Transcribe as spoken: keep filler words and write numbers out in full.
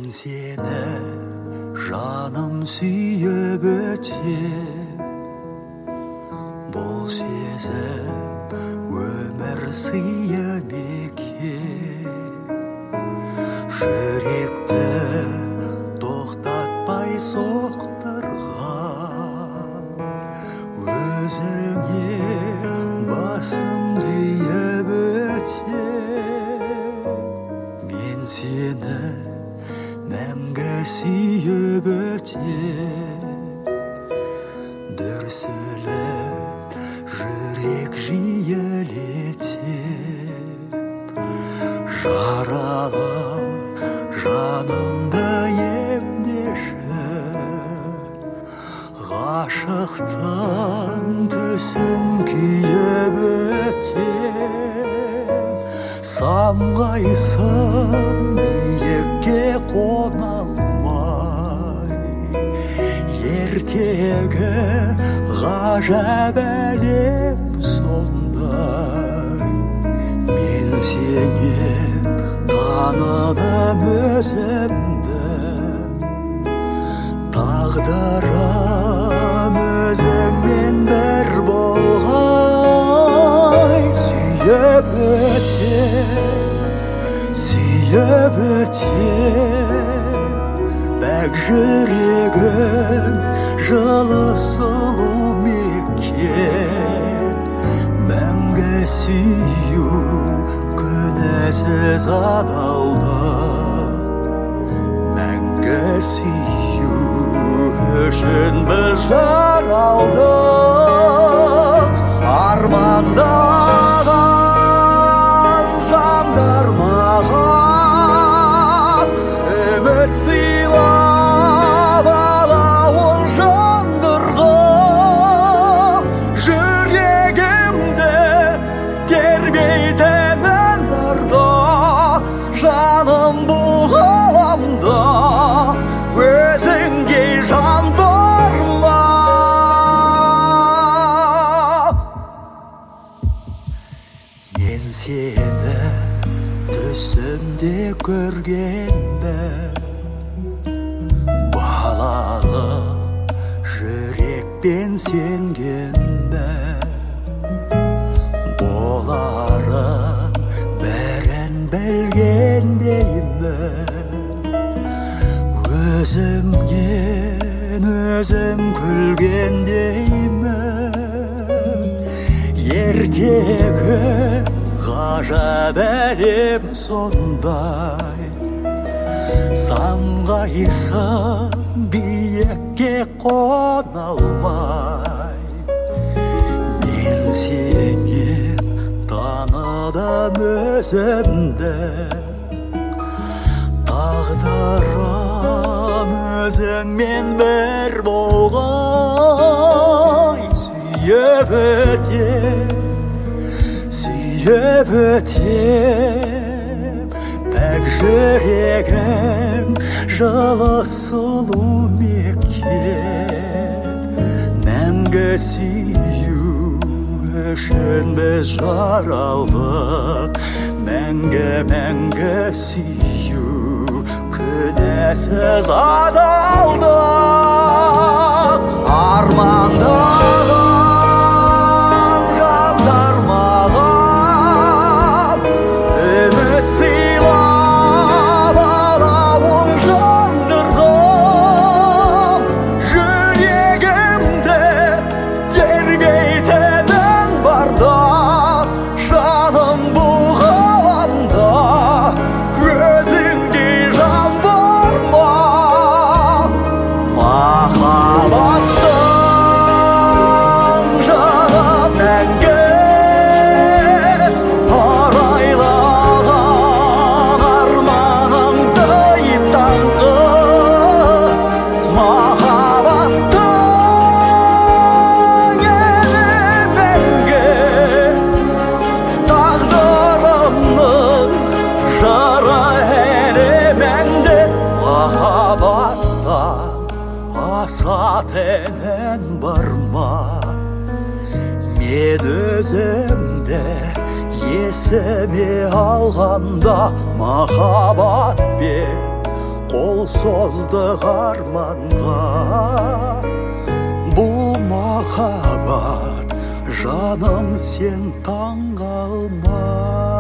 seni жаным сүйіп өтем, бұл сезім өмір сыйы мекен. Жүректі тоқтатпай соқтырған, өзіңе басымды иіп өтем. Мен сені мәңгі сүйіп өтем, дүрсіліп жүрек жиілетем. Жаралы жанымды емдеші, ғашықтың түсін күйіп өтем. Самғайсың биікке қона алмай, ертегі ғажап әлем сондай. Мен сенен таныдым өзімді, тағдырым өзіңмен бір болғай. Сүйіп өтем, сүйіп өтем, бәк жүрегім жылы сұлу мекен. Мәңгі сүю күнәсіз адалдық, мәңгі сүю үшін біз жаралдық. Армандаған жандар маған үміт сыйлап алауын жандырған. Жүрегімді тербейтінін барда, жаным бұл ғаламда өзіңдей жан бар ма? Мен сені түсімде көргенмін, балалы жүрекпен сенгенмін. Боларын бәрін білгендеймін, өзімнен өзім күлгендеймін. Ертегі ғажап әлем сондай, самғайсың биікке қона алмай. Мен сенен таныдым өзімді, тағдырым өзіңмен бір болғай. Сүйіп өтем, сүйіп өтем, пәк жүрегім жылы сұлу мекен. Мәңгі сүю үшін біз жаралдық, мәңгі мәңгі сүю күнәсіз адалдық. Армандаған жандар маған үміт сыйлап алауын жандырған. Жүрегімді тербейтінін барда, жаным бұл ғаламда өзіңдей жан бар ма? Махаббаттың жаны мәңгі арайлаған арманымды таңғы. Махаббаттың ені мәңгі, тағдырымның жары әлеміңді. Махаббаттан асатының бар ма? Мен өзіңді есіме алғанда, махаббатпен қол создық арманға. Бұл махаббат жаным сен таңғалма.